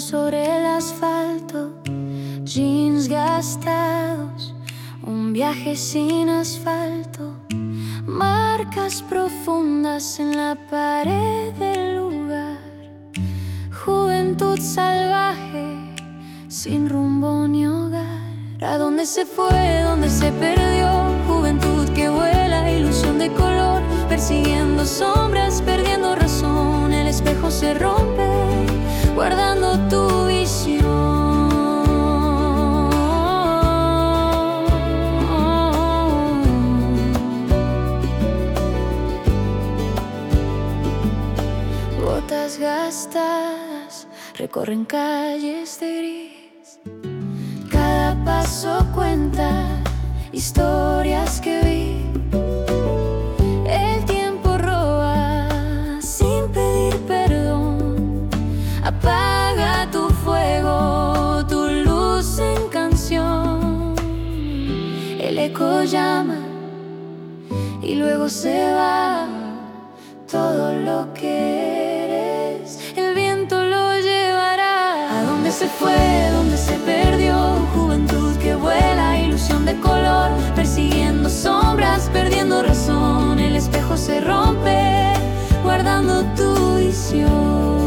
sobre el asfalto, jeans gastados, un viaje sin asfalto, marcas profundas en la pared del lugar. Juventud salvaje, sin rumbo ni hogar. ¿A dónde se fue? ¿Dónde se perdió? Juventud que vuela, ilusión de color, persiguiendo sombras, perdiendo razón. El espejo se rompe, guardando tu visión. Botas gastadas recorren calles de gris. Cada paso cuenta historias que vi. El tiempo roba sin pedir perdón. Apaga tu fuego, tu luz en canción. El eco llama y luego se va. Todo lo que eres, el viento lo llevará. ¿A dónde se fue? ¿Dónde se perdió? Juventud que vuela, ilusión de color, persiguiendo sombras, perdiendo razón. El espejo se rompe, guardando tu visión.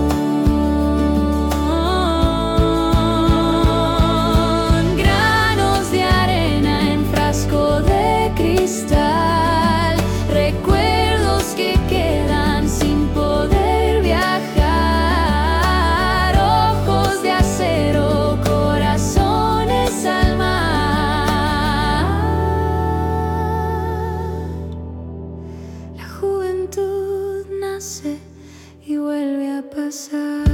Granos de arena en frasco de cristal, recuerdos que quedan sin poder viajar. Ojos de acero, corazones al mar. La juventud nace y vuelve a pasar.